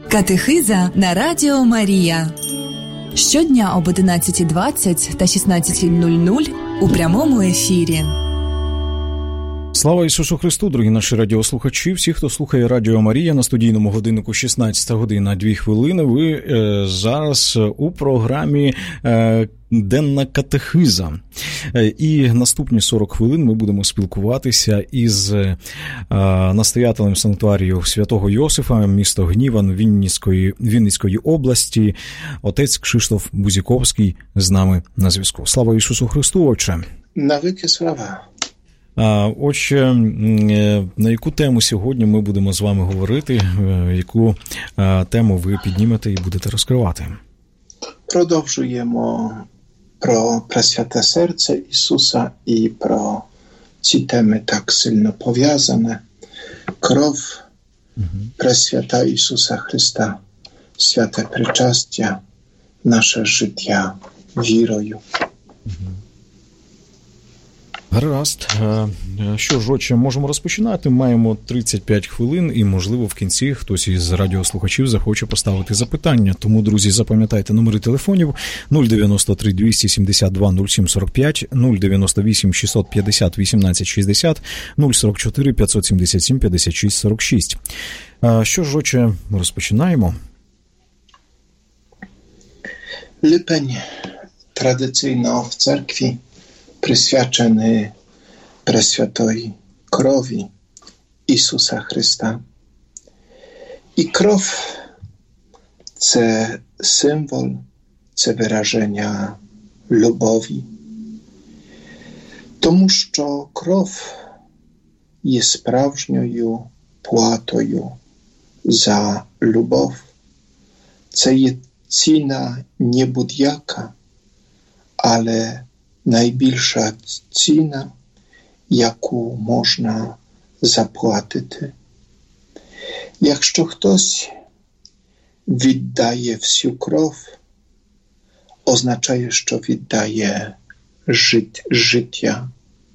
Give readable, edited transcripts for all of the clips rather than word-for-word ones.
Катехиза на Радіо Марія. Щодня об 11:20 та 16:00 у прямому ефірі. Слава Ісусу Христу, дорогі наші радіослухачі, всі, хто слухає Радіо Марія на студійному годиннику 16:02. Ви зараз у програмі «Денна катехиза». І наступні 40 хвилин ми будемо спілкуватися із настоятелем санктуарію Святого Йосифа, місто Гніван Вінницької області, отець Кшиштоф Бузіковський з нами на зв'язку. Слава Ісусу Христу, отче! Навіки слава! Отже, на яку тему сьогодні ми будемо з вами говорити, яку тему ви піднімете і будете розкривати? Продовжуємо про Пресвяте Серце Ісуса і про ці теми так сильно пов'язане. Кров Пресвята Ісуса Христа, святе причастя, наше життя вірою. Гаразд. Що ж, отче, можемо розпочинати. Маємо 35 хвилин і, можливо, в кінці хтось із радіослухачів захоче поставити запитання. Тому, друзі, запам'ятайте номери телефонів 093 272 0745, 098 650 1860, 044 577 56 46. Що ж, отче, розпочинаємо. Липень традиційно в церкві присвячений Пресвятої крові Ісуса Христа. І кров – це символ, це вираження любові. Тому що кров є справжньою платою за любов. Це є ціна не будь-яка, але найбільша ціна, яку можна заплатити. Якщо хтось віддає всю кров, означає, що віддає життя.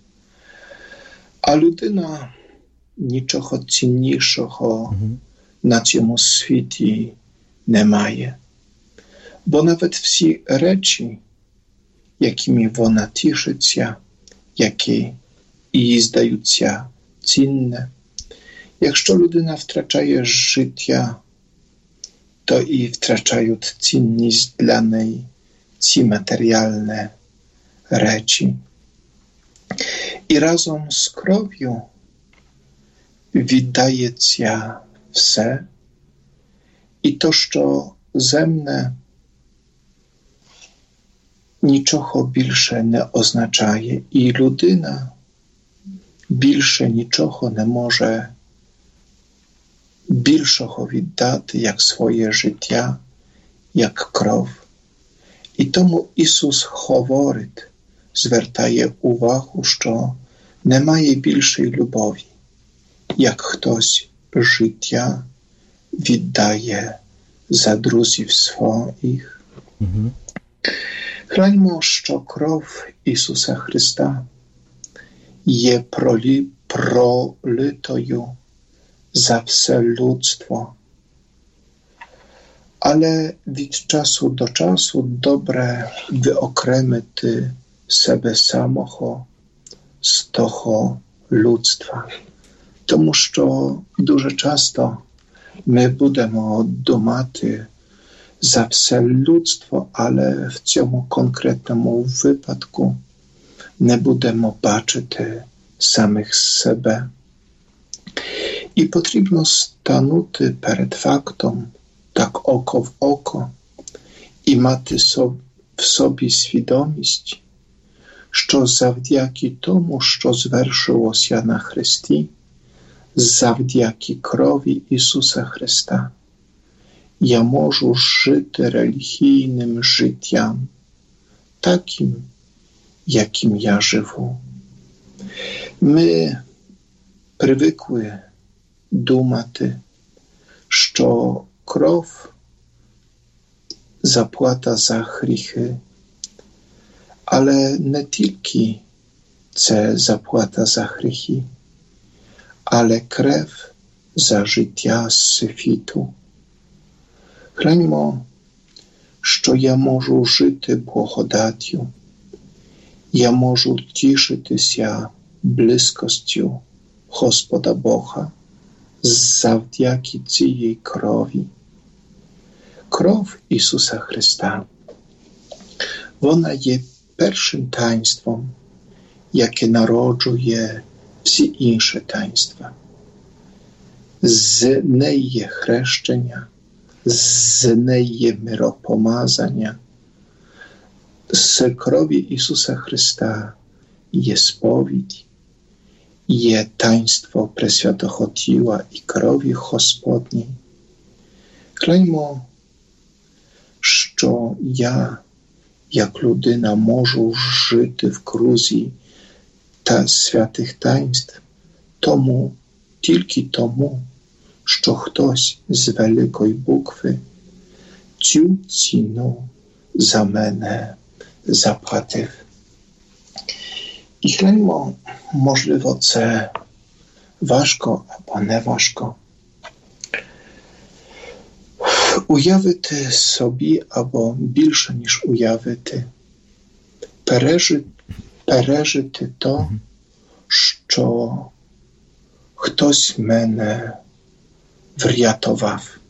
А людина нічого ціннішого на цьому світі не має. Бо навіть всі речі, якими вона тішиться, які їй здаються цінне. Якщо людина втрачає життя, то і втрачають цінність для неї ці матеріальні речі. І разом з кров'ю віддається все. І то, що земне, нічого більше не означає. І людина більше нічого не може більшого віддати, як своє життя, як кров. І тому Ісус говорить, звертає увагу, що немає більшої любові, як хтось життя віддає за друзів своїх. Гляньмо, що кров Ісуса Христа є пролитою за все людство. Але від часу до часу добре wyokремити себе самого з того людства. Тому що дуже часто ми будемо думати за все людство, але в цьому конкретному випадку не будемо бачити самих себе. І потрібно станути перед фактом так око в око і мати в собі свідомість, що завдяки тому, що звершилося на Христі, завдяки крові Ісуса Христа, я можу жити релігійним життям, таким, яким я живу. Ми привикли думати, що кров – заплата за гріхи, але не тільки це заплата за гріхи, але крев за життя світу. Гляньмо, що я можу жити благодаттю, я можу тішитися близькостю Господа Бога завдяки цієї крові. Кров Ісуса Христа, вона є першим таїнством, яке народжує всі інші таїнства. З неї є хрещення, з неї є миропомазання. З крові Ісуса Христа є сповідь, є таїнство Пресвятого тіла і крові Господній. Гляньмо, що я, як людина, можу жити в крузі та святих таїнств тільки тому, що хтось з великої букви цю ціну за мене заплатив. І гляньмо, можливо, це важко або не важко. Уявити собі, або більше, ніж уявити, пережити то, що хтось мене врятував.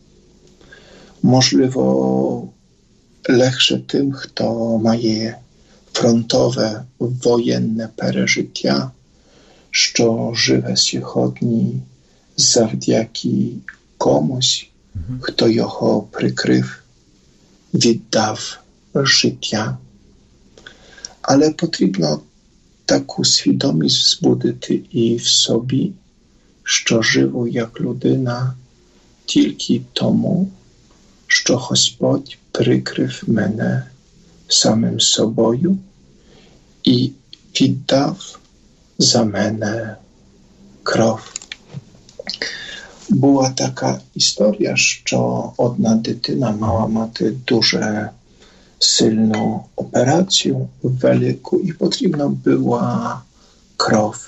Можливо, легше тим, хто має фронтове, воєнне пережиття, що живе сьогодні завдяки комусь, хто його прикрив, віддав життя. Але потрібно таку свідомість збудити і в собі, що живу як людина тільки тому, що Господь прикрив мене самим собою і віддав за мене кров. Була така історія, що одна дитина мала мати дуже сильну операцію, велику, і потрібна була кров.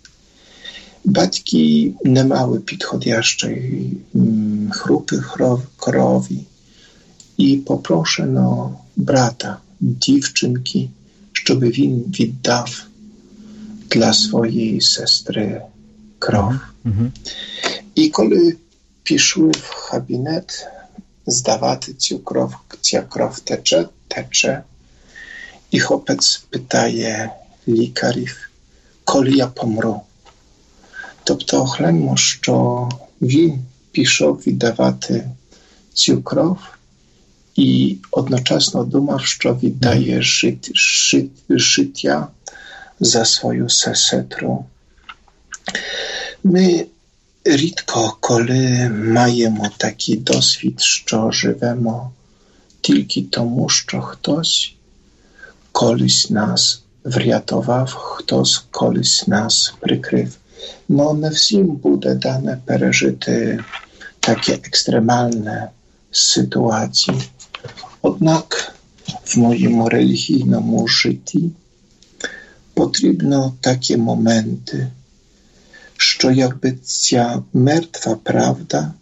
Батьки не мали підходящої групи крові і попрошено брата, дівчинки, щоб він віддав для своєї сестри кров. І коли пішли в кабінет здавати цю кров, ця кров тече, і хлопець питає лікарів, коли я помру. Тобто, гляньмо, що він пішов віддавати цю кров і одночасно думав, що віддає життя за свою сестру. Ми рідко, коли маємо такий досвід, що живемо тільки тому, що хтось колись нас врятував, хтось колись нас прикрив. Но не всім буде дане пережити такі екстремальні ситуації. Однак в моєму релігійному житті потрібно такі моменти, що якби ця мертва правда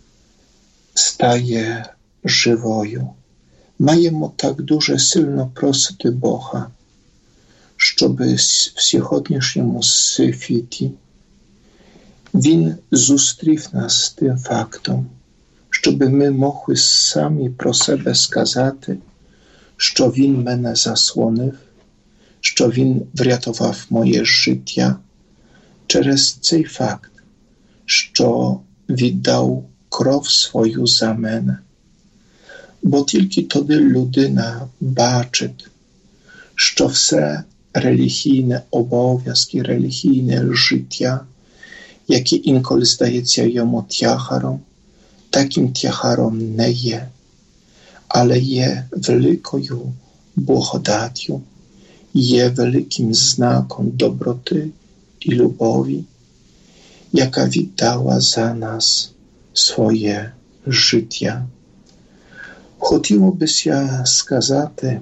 стає живою. Маємо так дуже сильно просити Бога, щоб в сьогоднішньому світі Він зустрів нас з тим фактом, щоб ми могли самі про себе сказати, що Він мене заслонив, що Він врятував моє життя через цей факт, що віддав кров свою за мене. Бо тільки тоді людина бачить, що все релігійне обов'язки, релігійне життя, яке інколи здається йому тягаром, таким тягаром не є, але є великою благодаттю, є великим знаком доброти і любові, яка віддала за нас своє життя. Хотіло би я сказати,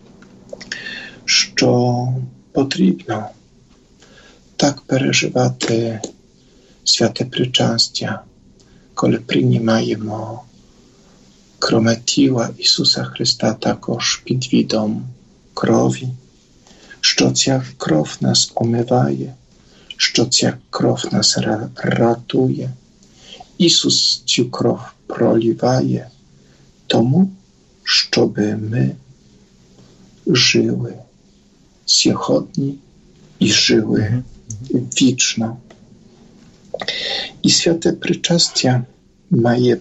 що потрібно так переживати святе причастя, коли приймаємо кроме тіла Ісуса Христа, також під видом крові, що ця кров нас омиває, що ця кров нас рятує. Ісус цю кров проливає тому, щоб ми жили сьогодні і жили вічно. І святе причастя має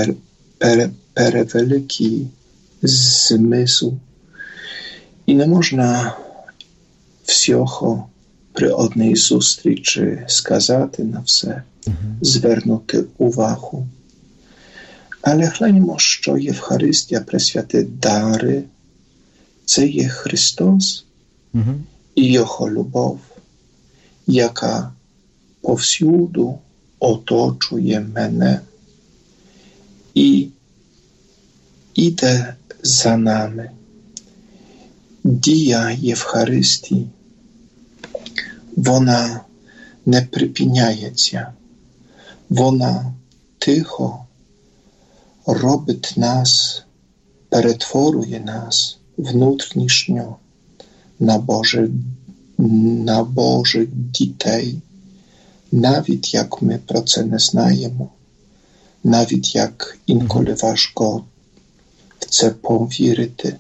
перевеликий змисл. І не можна всього при одній зустрічі сказати на все, звернути увагу. Але гляньмо, що Євхаристія, пресвяті дари, це є Христос і Його любов, яка повсюду оточує мене і іде за нами. Дія Євхаристії, вона не припиняється, вона тихо робить нас, перетворює нас внутрішньо на Божих дітей, навіть як ми про це не знаємо, навіть як інколи важко в це повірити.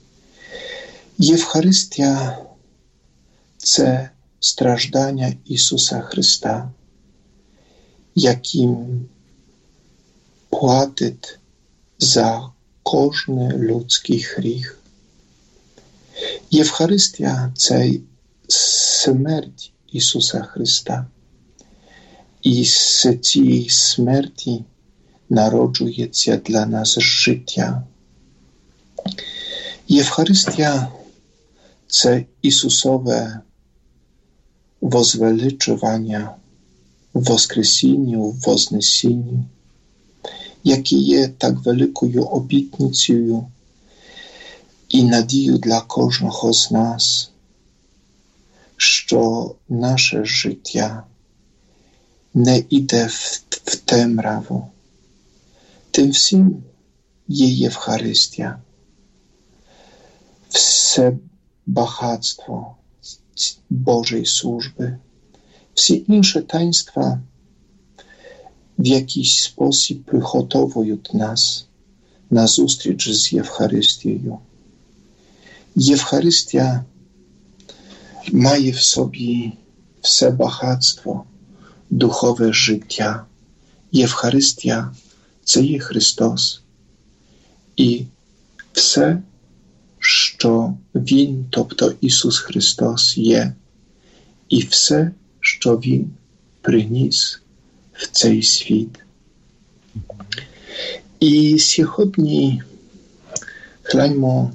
Євхаристія – це страждання Ісуса Христа, яким платить за кожний людський гріх. Євхаристія – це смерть Ісуса Христа. І з цієї смерті народжується для нас життя. Євхаристія – це Ісусове возвеличування, воскресіння, вознесіння, яке є так великою обітницею і надією для кожного з нас, що наше життя не йде в темряву. Тим всім є Євхаристія. Все багатство Божої служби, всі інші таїнства в якийсь спосіб приготовують нас на зустріч з Євхаристією. Євхаристія має в собі все багатство, духове життя. Євхаристія – це є Христос. І все, що Він, тобто Ісус Христос є, і все, що Він приніс в цей світ. І сьогодні, гляньмо,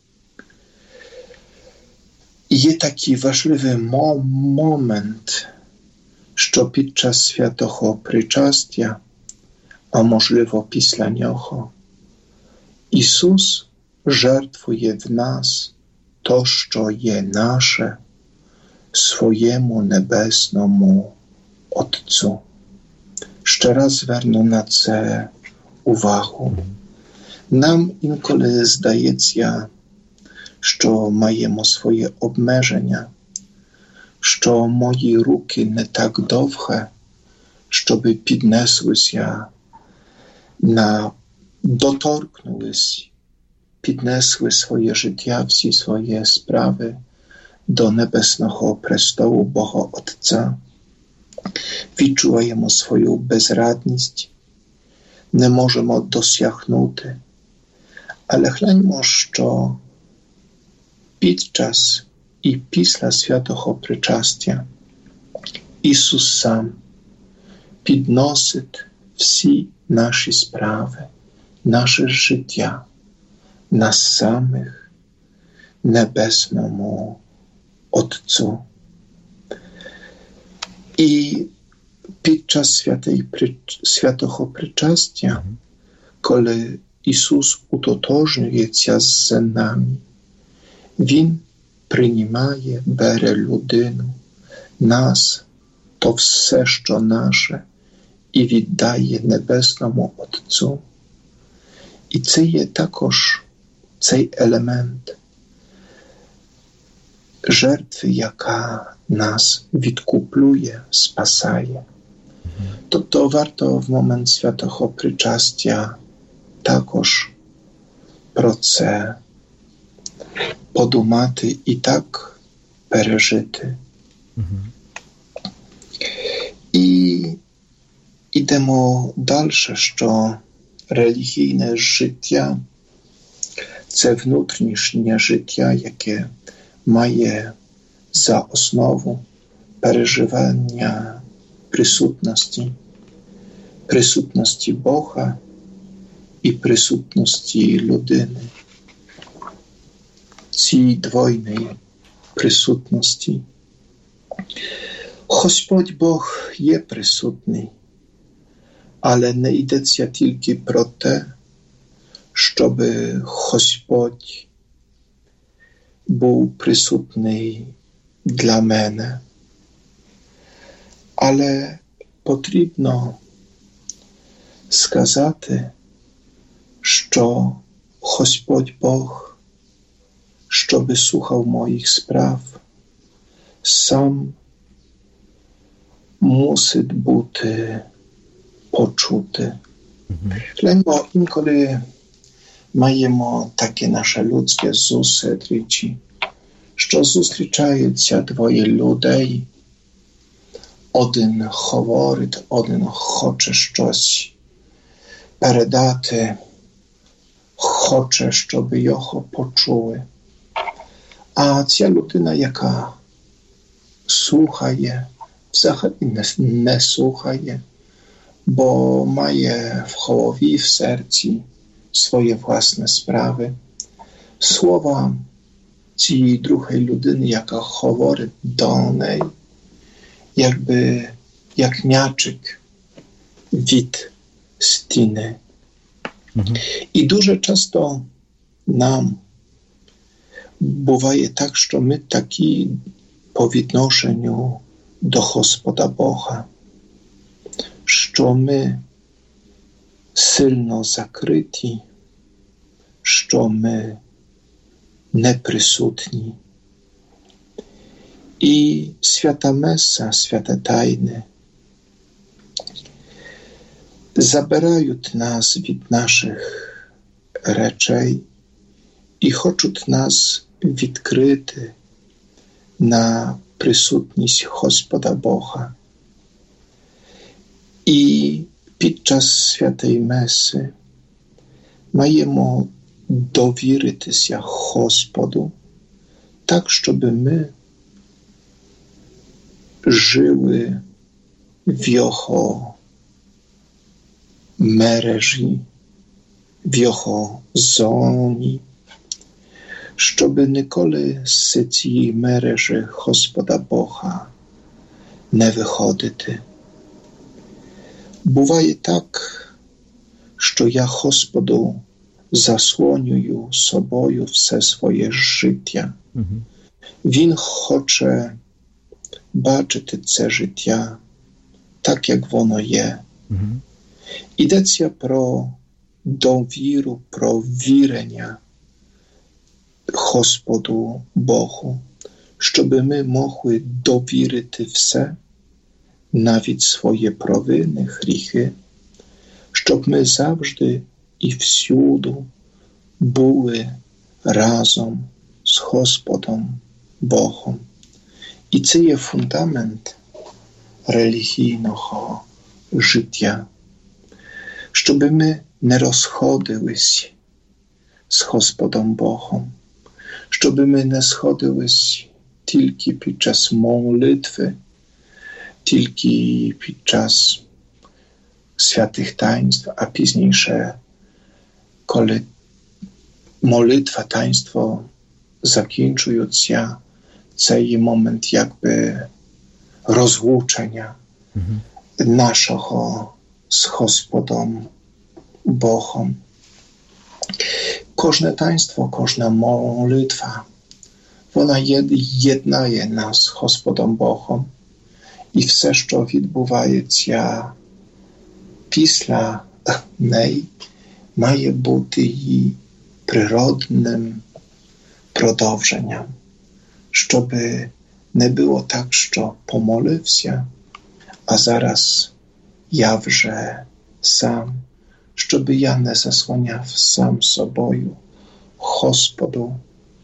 є такий важливий момент, що під час святого причастя, а можливо після нього, Ісус жертвує в нас то, що є наше, своєму небесному Отцу. Ще раз зверну на це увагу. Нам інколи здається, що маємо своє обмеження, що мої руки не так довгі, щоб піднеслися доторкнулись, піднесли своє життя, всі свої справи до небесного престолу Бога Отця. Відчуваємо свою безрадність, не можемо досягнути. Але гляньмо, що під час і після святого причастя Ісус сам підносить всі наші справи, наше життя, нас самих небесному Отцу. І під час святого причастя, коли Ісус утотожнюється з нами, Він приймає, бере людину, нас, то все, що наше, і віддає небесному Отцу. І це є також цей елемент жертви, яка нас відкуплює, спасає. Тобто варто в момент святого причастя також про це подумати і так пережити. І йдемо далі, що релігійне життя – це внутрішнє життя, яке має за основу переживання присутності Бога і присутності людини. Цій двойної присутності. Господь Бог є присутний, але не йдеться тільки про те, щоб Господь був присутний для мене. Але потрібно сказати, що Господь Бог, щоби слухав моїх справ, сам мусить бути почути. Бо інколи маємо таке наше людське зустрічі, що зустрічаються двоє людей, один говорить, один хоче щось передати, хоче, щоб його почули. А ця людина, яка слухає, взагалі не слухає, бо має в голові, в серці своє власне справи. Слова цієї другої людини, яка говорить до неї, якби як м'ячик від стіни. І дуже часто нам буває так, що ми такі по відношенню до Господа Бога, що ми сильно закриті, що ми неприсутні. І свята Меса, святе тайни забирають нас від наших речей і хочуть нас відкрити на присутність Господа Бога. І під час святої Меси маємо довіритися Господу так, щоб ми жили в Його мережі, в Його зоні, щоб ніколи з цієї мережі Господа Бога не виходити. Буває так, що я Господу заслонюю собою все своє життя. Він хоче бачити це життя так, як воно є. Йдеться про довіру, про вірення Господу Богу, щоб ми могли довірити все, навіть свої провини, гріхи, щоб ми завжди і всюди були разом з Господом Богом. І це є фундамент релігійного життя, щоб ми не розходились з Господом Богом, щоб ми не сходились тільки під час молитви, тільки під час святих таїнств, а пізніше, коли молитва, таїнство закінчуються, це є момент якби розлучення нашого з Господом Богом. Кожне таїнство, кожна молитва, вона єднає нас з Господом Богом. І все, що відбувається після неї, має бути її природним продовженням, щоб не було так, що помолився, а зараз я вже сам, щоб я не заслоняв сам собою Господу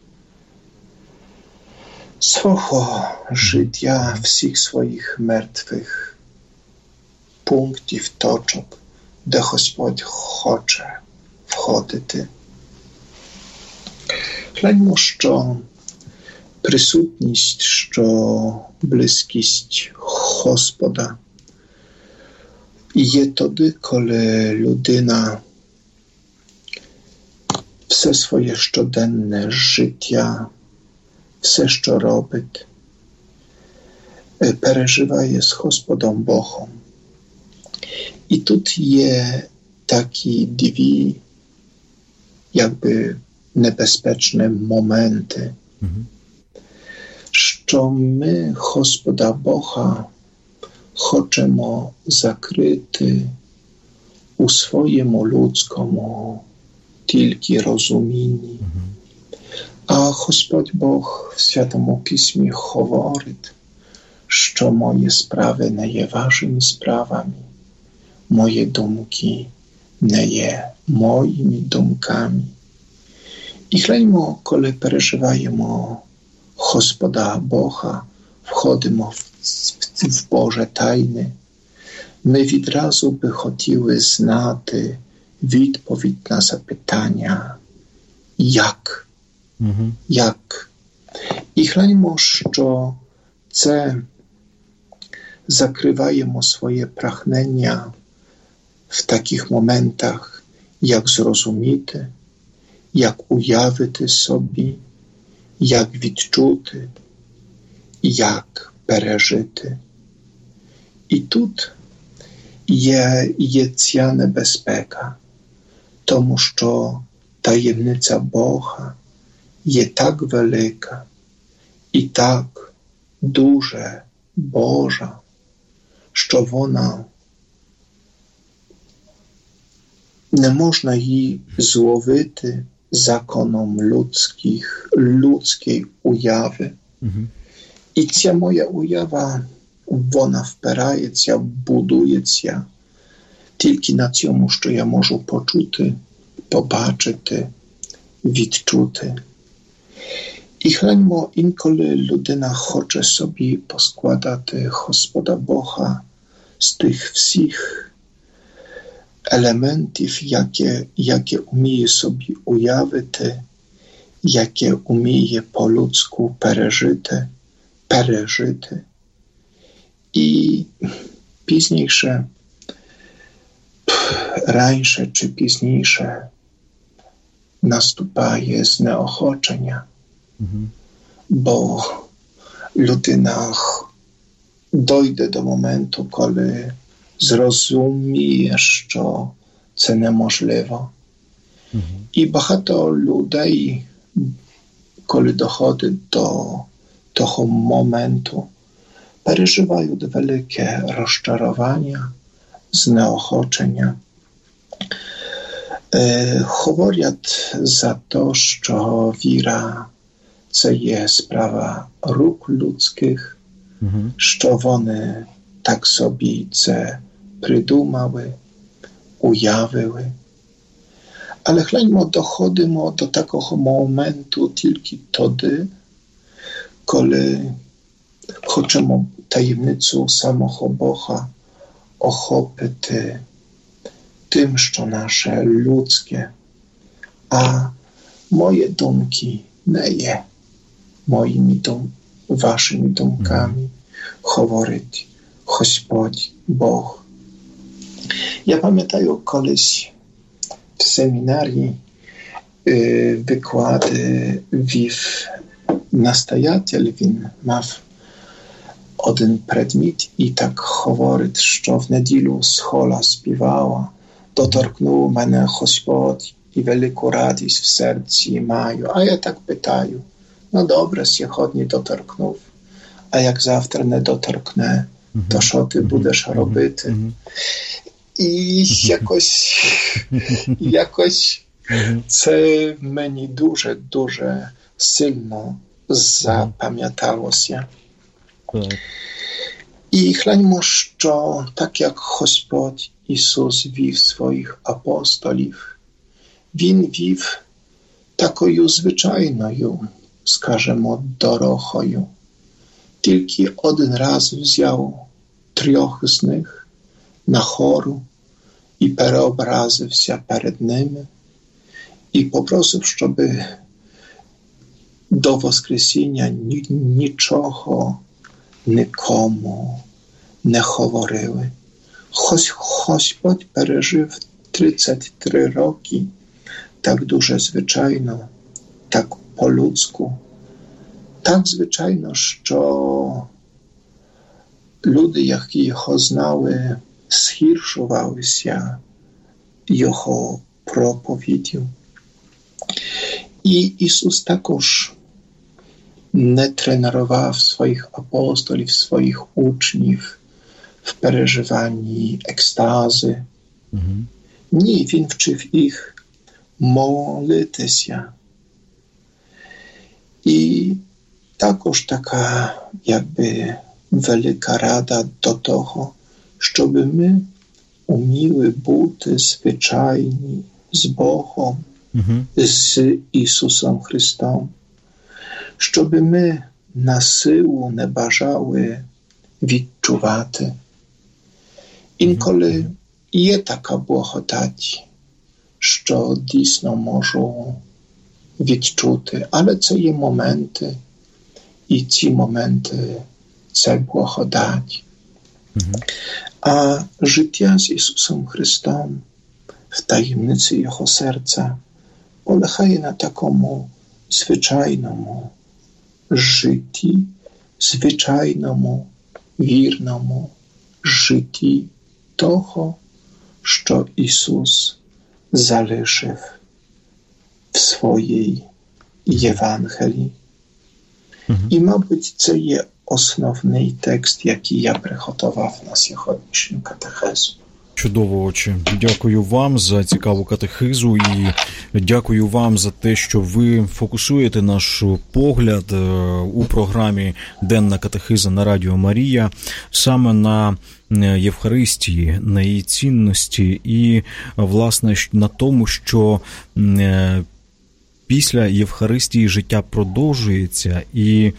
свого життя, всіх своїх мертвих пунктів, точок, де Господь хоче входити. Гляньмо, що присутність, що близькість Господа є тоді, коли людина все своє щоденне життя, все, що робить, переживає з Господом Богом. І тут є такі дві, якби небезпечні моменти, що ми Господа Бога хочемо закрити у своєму людському тільки розумінні. А Господь Бог в Святому Письмі говорить, що мої справи не є вашими справами, мої думки не є моїми думками. І гляньмо, коли переживаємо Господа Бога, входимо в Боже тайни, ми відразу би хотіли знати відповідь на запитання «Як?». Як? І гляньмо, що це закриваємо своє прагнення в таких моментах, як зрозуміти, як уявити собі, як відчути, як пережити. І тут є ця небезпека, тому що таємниця Бога є так велика і так дуже Божа, що вона не можна її зловити законом людської уяви. І ця моя уява, вона впирається, будується тільки на цьому, що я можу почути, побачити, відчути. І гляньмо, інколи людина хоче собі поскладати Господа Бога з тих всіх елементів, яке вміє собі уявити, яке вміє по-людську пережити. І пізніше, раніше чи пізніше наступає знеохочення, бо людина дойде до моменту, коли зрозуміє, що це неможливо. І багато людей, коли доходить до того моменту, переживають велике розчарування, знеохочення. Говорять за те, що віра – це є справа рук людських, що вони так собі це придумали, уявили. Але гляньмо, доходимо до такого моменту тільки тоді, коли хочемо таємницю самого Бога охопити тим, що наше людське, а мої думки не є моїми вашими думками, говорить Господь Бог. Я пам'ятаю, колись в семінарії виклади вів настоятель, він мав один предмет і так говорить, що в неділю схола співала, доторкнув мене Господь і велику радість в серці маю. А я так питаю, ну добре, сьогодні доторкнув, а як завтра не доторкне, то що ти будеш робити? І якось це мені дуже сильно запам'яталося. І гляньмо, що так як Господь Ісус вів своїх апостолів, Він вів такою звичайною, скажемо, дорогою. Тільки один раз взяв 3 з них на гору і переобразився перед ними і попросив, щоб до Воскресіння нічого нікому не говорили. Господь пережив 33 роки так дуже звичайно, так по-людську, так звичайно, що люди, які його знали, згіршувалися його проповіддю. І Ісус також не тренував своїх апостолів, своїх учнів в переживанні екстази. Ні, Він вчив їх молитися. І також така, якби, велика рада до того, щоб ми уміли бути звичайні з Богом, з Ісусом Христом, щоб ми на силу не бажали відчувати. Інколи є така благодать, що дійсно можу відчути, але це є моменти, і ці моменти – це благодать. А життя з Ісусом Христом в таємниці Його серця полягає на такому звичайному житті, звичайному, вірному житті того, що Ісус залишив в своїй Євангелії. І, мабуть, це є основний текст, який я приготував на сьогоднішню катехезу. Чудово, отче. Дякую вам за цікаву катехизу і дякую вам за те, що ви фокусуєте наш погляд у програмі «Денна катехиза» на Радіо Марія саме на Євхаристії, на її цінності і, власне, на тому, що після Євхаристії життя продовжується і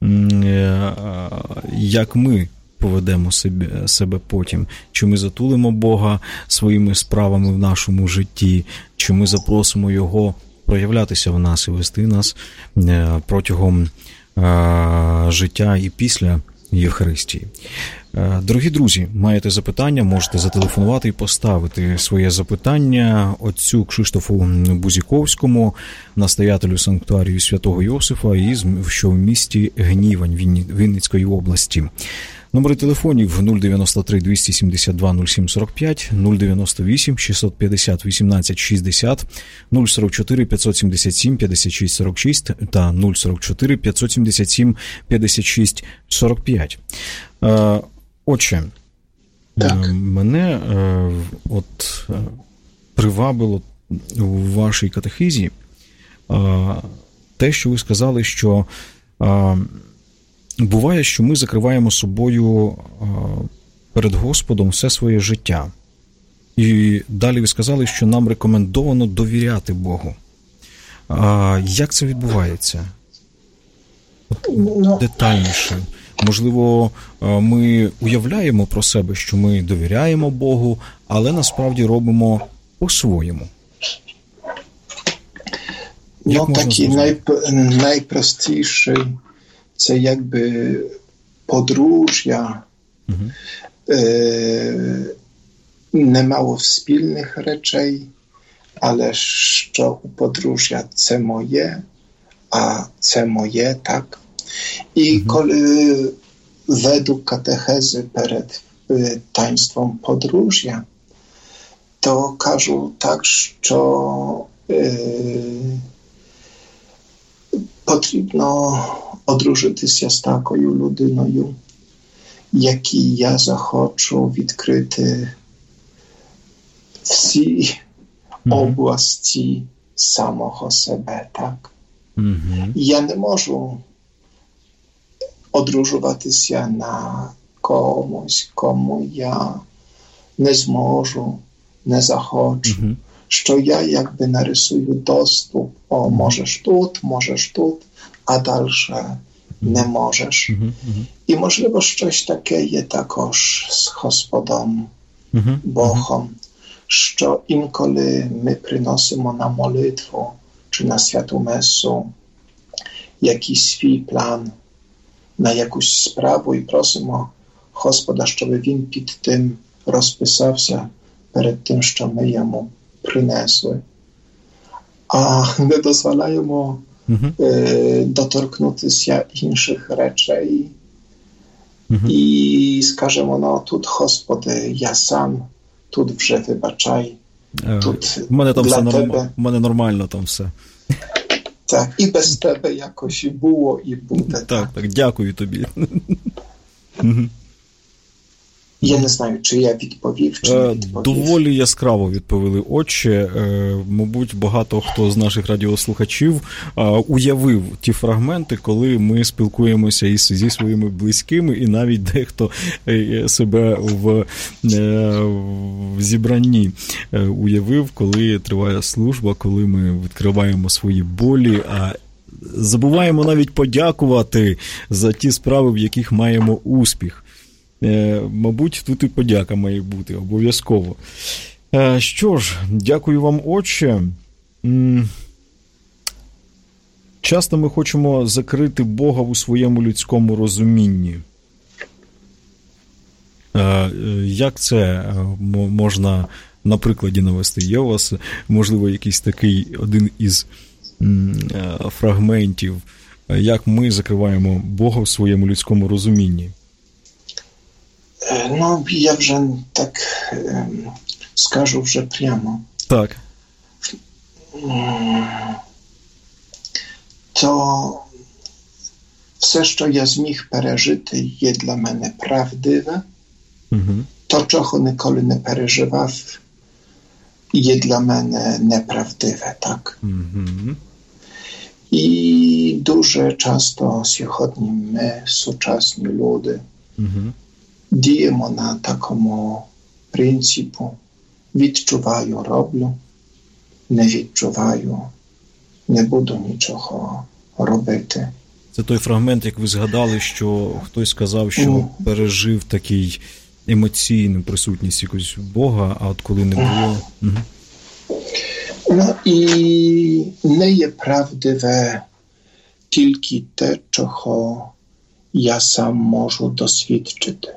як ми поведемо себе потім, чи ми затулимо Бога своїми справами в нашому житті, чи ми запросимо Його проявлятися в нас і вести нас протягом життя і після Євхаристії. Дорогі друзі, маєте запитання, можете зателефонувати і поставити своє запитання отцю Кшиштофу Бузіковському, настоятелю санктуарію Святого Йосифа, що в місті Гнівань Вінницької області. Номери телефонів 093 272 0745, 098 650 18 60, 044 577 56 46 та 044 577 56 45. Отче, мене привабило у вашій катехизі те, що ви сказали, що буває, що ми закриваємо собою перед Господом все своє життя. І далі ви сказали, що нам рекомендовано довіряти Богу. Як це відбувається? Детальніше. Можливо, ми уявляємо про себе, що ми довіряємо Богу, але насправді по-своєму. Такий найпростіший – це якби подружжя, немало спільних речей, але що у подружжя це моє, а це моє, так? І коли веду катехези перед таїнством подружжя, то кажу так, що потрібно одружитися з такою людиною, якій я захочу відкрити всі області самого себе, так? Я не можу одружуватися на комусь, кому я не зможу, не захочу. Що я якби нарисую доступ, можеш тут, а далі не можеш. І, можливо, щось таке є також з Господом Богом, що інколи ми приносимо на молитву чи на святу месу якийсь свій план на якусь справу і просимо Господа, щоб він під тим розписався перед тим, що ми йому принесли. А не дозволяємо доторкнутися інших речей і скажемо, тут, Господи, я сам, тут вже вибачай, тут у мене там для все тебе. У мене нормально там все. Так, і без тебе якось і було, і буде. Так, дякую тобі. Я не знаю, чи я відповів, чи не відповів. Доволі яскраво відповіли, отче. Мабуть, багато хто з наших радіослухачів уявив ті фрагменти, коли ми спілкуємося зі своїми близькими, і навіть дехто себе в зібранні уявив, коли триває служба, коли ми відкриваємо свої болі, а забуваємо навіть подякувати за ті справи, в яких маємо успіх. Мабуть, тут і подяка має бути, обов'язково. Що ж, дякую вам, отче. Часто ми хочемо закрити Бога у своєму людському розумінні. Як це можна на прикладі навести? Є у вас, можливо, якийсь такий один із фрагментів, як ми закриваємо Бога в своєму людському розумінні? Я вже так скажу вже прямо. Так. То все, що я зміг пережити, є для мене правдиве. То, чого ніколи не переживав, є для мене неправдиве, так? І дуже часто сьогодні ми, сучасні люди, діємо на такому принципу: відчуваю, роблю, не відчуваю, не буду нічого робити. Це той фрагмент, як ви згадали, що хтось сказав, що пережив такий емоційну присутність якогось Бога, а от коли не було... І не є правдиве тільки те, чого я сам можу досвідчити.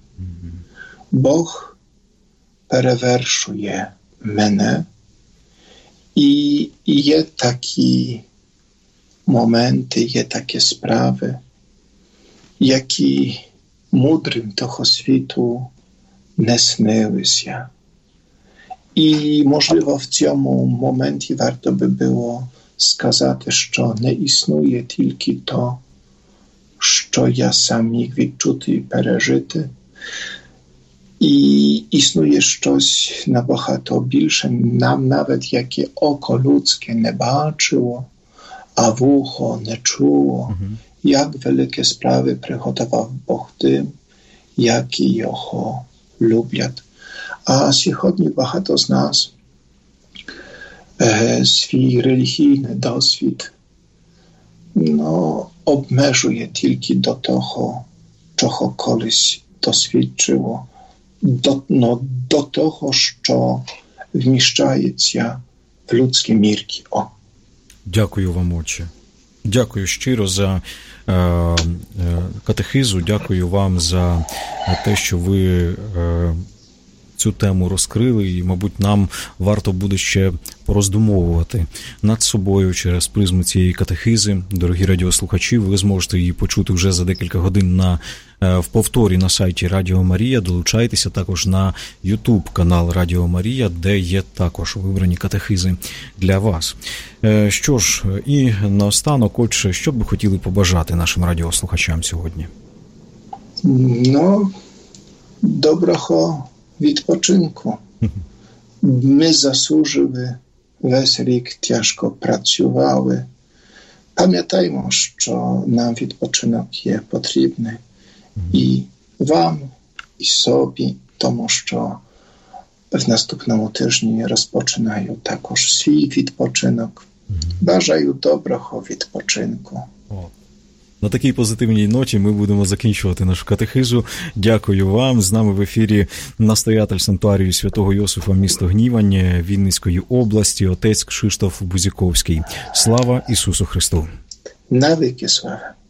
Бог перевершує мене, і є такі моменти, є такі справи, які мудрим того світу не снилися. І, можливо, в цьому моменті варто би було сказати, що не існує тільки то, що я сам міг відчути і пережити. І існує щось набагато більше, нам навіть яке око людське не бачило, а вухо не чуло, як великі справи приготував Бог тим, які його люблять. А сьогодні багато з нас свій релігійний досвід обмежує тільки до того, чого колись досвідчило, до того, що вміщається в людські мірки. Дякую вам, отче. Дякую щиро за катехизу, дякую вам за те, що ви цю тему розкрили, і, мабуть, нам варто буде ще пороздумовувати над собою через призму цієї катехизи. Дорогі радіослухачі, ви зможете її почути вже за декілька годин в повторі на сайті Радіо Марія. Долучайтеся також на YouTube-канал Радіо Марія, де є також вибрані катехизи для вас. Що ж, і наостанок, отже, що б ви хотіли побажати нашим радіослухачам сьогодні? Доброго відпочинку, ми заслужили, весь рік тяжко працювали. Пам'ятаємо, що нам відпочинок є потрібний. І вам, і собі, тому що в наступному тижні розпочинаю також свій відпочинок. Бажаю доброго відпочинку. На такій позитивній ноті ми будемо закінчувати нашу катехизу. Дякую вам. З нами в ефірі настоятель санктуарію Святого Йосифа, місто Гнівань, Вінницької області, отець Кшиштоф Бузіковський. Слава Ісусу Христу! Навіки слава!